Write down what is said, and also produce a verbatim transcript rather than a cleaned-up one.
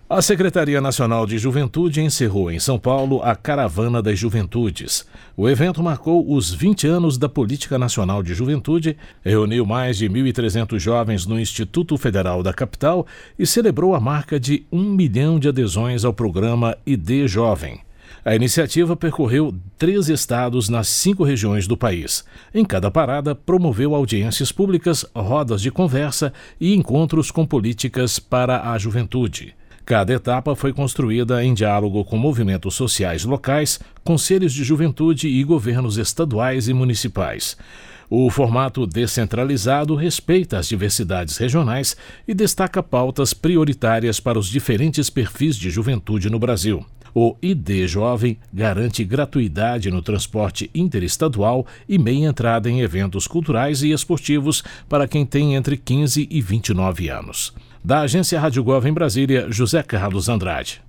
A Secretaria Nacional de Juventude encerrou em São Paulo a Caravana das Juventudes. O evento marcou os vinte anos da Política Nacional de Juventude, reuniu mais de mil e trezentos jovens no Instituto Federal da capital e celebrou a marca de um milhão de adesões ao programa I D Jovem. A iniciativa percorreu três estados nas cinco regiões do país. Em cada parada, promoveu audiências públicas, rodas de conversa e encontros com políticas para a juventude. Cada etapa foi construída em diálogo com movimentos sociais locais, conselhos de juventude e governos estaduais e municipais. O formato descentralizado respeita as diversidades regionais e destaca pautas prioritárias para os diferentes perfis de juventude no Brasil. O I D Jovem garante gratuidade no transporte interestadual e meia entrada em eventos culturais e esportivos para quem tem entre quinze e vinte e nove anos. Da Agência Rádio Gov em Brasília, José Carlos Andrade.